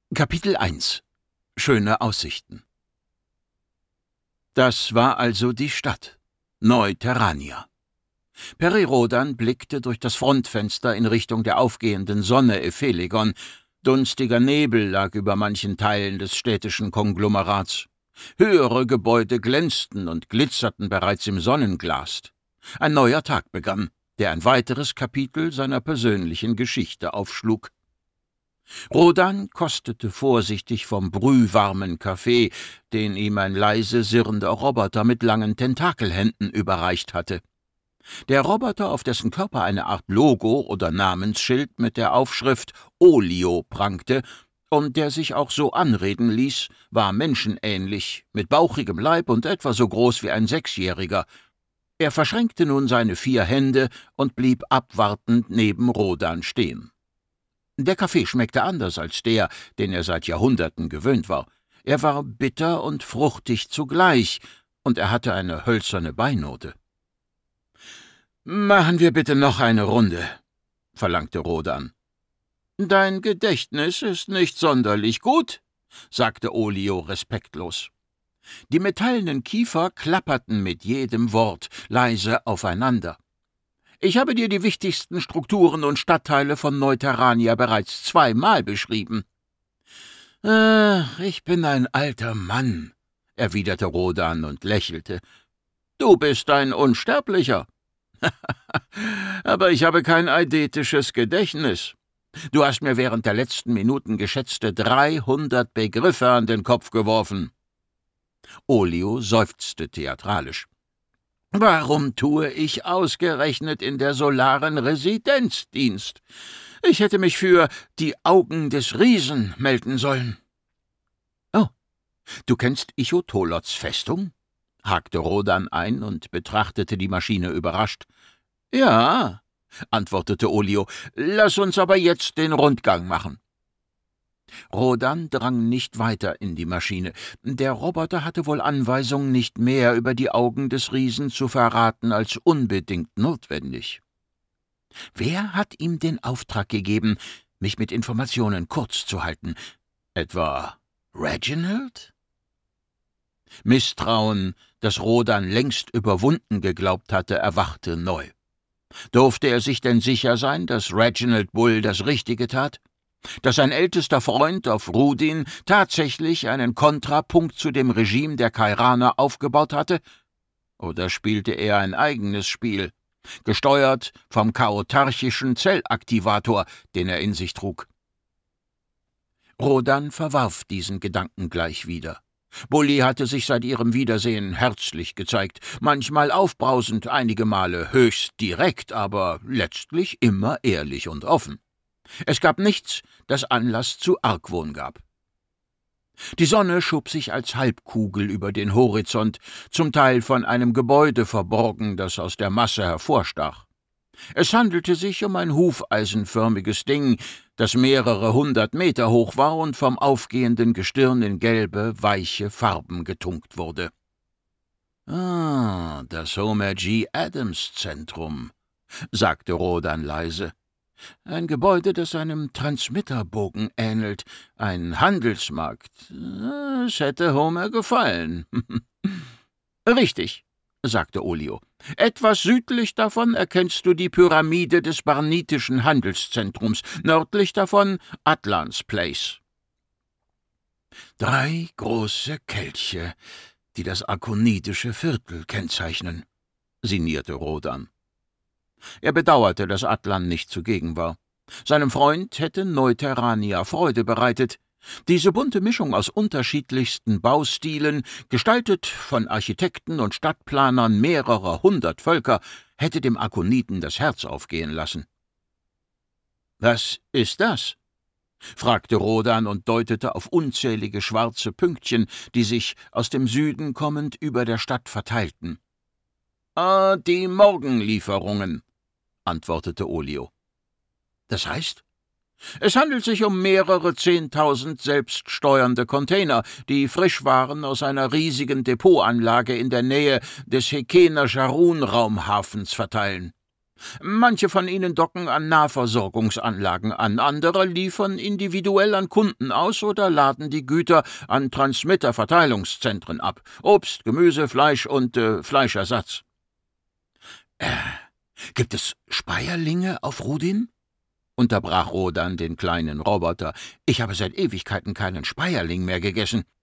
Kapitel 1 – Schöne Aussichten. Das war also die Stadt, Neu-Terrania. Peri Rodan blickte durch das Frontfenster in Richtung der aufgehenden Sonne Ephelegon. Dunstiger Nebel lag über manchen Teilen des städtischen Konglomerats. Höhere Gebäude glänzten und glitzerten bereits im Sonnenglas. Ein neuer Tag begann, der ein weiteres Kapitel seiner persönlichen Geschichte aufschlug. Rodan kostete vorsichtig vom brühwarmen Kaffee, den ihm ein leise sirrender Roboter mit langen Tentakelhänden überreicht hatte. Der Roboter, auf dessen Körper eine Art Logo oder Namensschild mit der Aufschrift Olio prangte und der sich auch so anreden ließ, war menschenähnlich, mit bauchigem Leib und etwa so groß wie ein Sechsjähriger. Er verschränkte nun seine 4 Hände und blieb abwartend neben Rodan stehen. Der Kaffee schmeckte anders als der, den er seit Jahrhunderten gewöhnt war. Er war bitter und fruchtig zugleich, und er hatte eine hölzerne Beinote. »Machen wir bitte noch eine Runde«, verlangte Rodan. »Dein Gedächtnis ist nicht sonderlich gut«, sagte Olio respektlos. Die metallenen Kiefer klapperten mit jedem Wort leise aufeinander. »Ich habe dir die wichtigsten Strukturen und Stadtteile von Neu-Terrania bereits 2-mal beschrieben.« »Ich bin ein alter Mann«, erwiderte Rodan und lächelte. »Du bist ein Unsterblicher.« »Aber ich habe kein eidetisches Gedächtnis. Du hast mir während der letzten Minuten geschätzte 300 Begriffe an den Kopf geworfen.« Olio seufzte theatralisch. »Warum tue ich ausgerechnet in der solaren Residenz Dienst? Ich hätte mich für die Augen des Riesen melden sollen.« »Oh, du kennst Ichotolots Festung?« hakte Rodan ein und betrachtete die Maschine überrascht. »Ja«, antwortete Olio, »lass uns aber jetzt den Rundgang machen.« Rodan drang nicht weiter in die Maschine. Der Roboter hatte wohl Anweisung, nicht mehr über die Augen des Riesen zu verraten als unbedingt notwendig. Wer hat ihm den Auftrag gegeben, mich mit Informationen kurz zu halten? Etwa Reginald? Misstrauen, das Rodan längst überwunden geglaubt hatte, erwachte neu. Durfte er sich denn sicher sein, dass Reginald Bull das Richtige tat? Dass sein ältester Freund auf Rudin tatsächlich einen Kontrapunkt zu dem Regime der Kairaner aufgebaut hatte? Oder spielte er ein eigenes Spiel, gesteuert vom chaotarchischen Zellaktivator, den er in sich trug? Rodan verwarf diesen Gedanken gleich wieder. Bully hatte sich seit ihrem Wiedersehen herzlich gezeigt, manchmal aufbrausend, einige Male höchst direkt, aber letztlich immer ehrlich und offen. Es gab nichts, das Anlass zu Argwohn gab. Die Sonne schob sich als Halbkugel über den Horizont, zum Teil von einem Gebäude verborgen, das aus der Masse hervorstach. Es handelte sich um ein hufeisenförmiges Ding, das mehrere 100 Meter hoch war und vom aufgehenden Gestirn in gelbe, weiche Farben getunkt wurde. »Ah, das Homer G. Adams Zentrum«, sagte Rodan leise. »Ein Gebäude, das einem Transmitterbogen ähnelt, ein Handelsmarkt. Es hätte Homer gefallen.« »Richtig«, sagte Olio. »Etwas südlich davon erkennst du die Pyramide des Barnitischen Handelszentrums, nördlich davon Atlans Place.« 3 große Kelche, die das arkonitische Viertel kennzeichnen«, sinnierte Rodan. Er bedauerte, dass Atlan nicht zugegen war. Seinem Freund hätte Neu-Terrania Freude bereitet. Diese bunte Mischung aus unterschiedlichsten Baustilen, gestaltet von Architekten und Stadtplanern mehrerer 100 Völker, hätte dem Arkoniten das Herz aufgehen lassen. »Was ist das?« fragte Rodan und deutete auf unzählige schwarze Pünktchen, die sich, aus dem Süden kommend, über der Stadt verteilten. »Die Morgenlieferungen«, antwortete Olio. »Das heißt?« »Es handelt sich um mehrere 10.000 selbststeuernde Container, die Frischwaren aus einer riesigen Depotanlage in der Nähe des Hekener Jarun-Raumhafens verteilen.« Manche von ihnen docken an Nahversorgungsanlagen an, andere liefern individuell an Kunden aus oder laden die Güter an Transmitterverteilungszentren ab. Obst, Gemüse, Fleisch und Fleischersatz. Gibt es Speierlinge auf Rudin?« unterbrach Rodan den kleinen Roboter. »Ich habe seit Ewigkeiten keinen Speierling mehr gegessen.«